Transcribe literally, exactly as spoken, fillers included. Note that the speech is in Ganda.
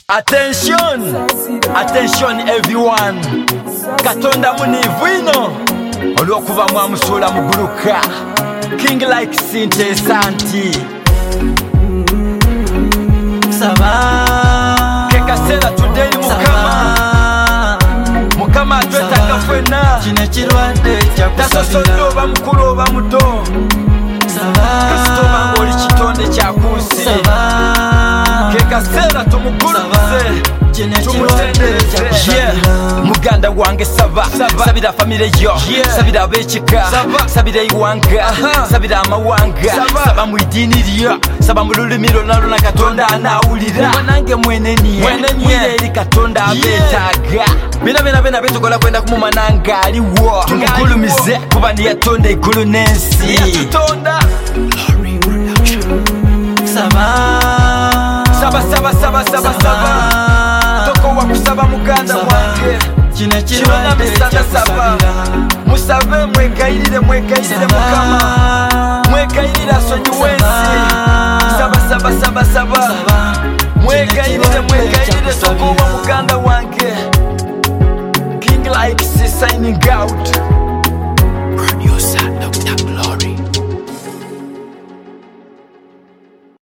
Attention, attention everyone. Katonda munivu ino olwokuva mwamusula muguluka. King like Sinte Santi Saba Kekasela today mukama Mukama atwetanga fwena Kine kirwadde tasosondo oba mukulu oba muto kasitoba ng'oli kitonde kyakunsi Kekasela tumukulumize tumutendereze muganda wange saba sabira famire yo sabira abekika sabira iwanga sabira amawanga saba mu idini lyo saba mu lulimi lwonna lwonna Katonda anawulira nange mwenenye mwire eri Katonda abetaaga bina bina bina betukola kwenda kumumana ng'aliwo tumukulumize kuba niyatonda eggulu n'ensi saba saba saba saba saba saba Tokowa kusaba muganda wange Kine kirwana misana saba Musabe mwegayirire mwegayirire mukama Mwegayirire asonyi wensi Saba saba saba saba Mwegayirire mwegayirire tokowa muganda wange King like C signing out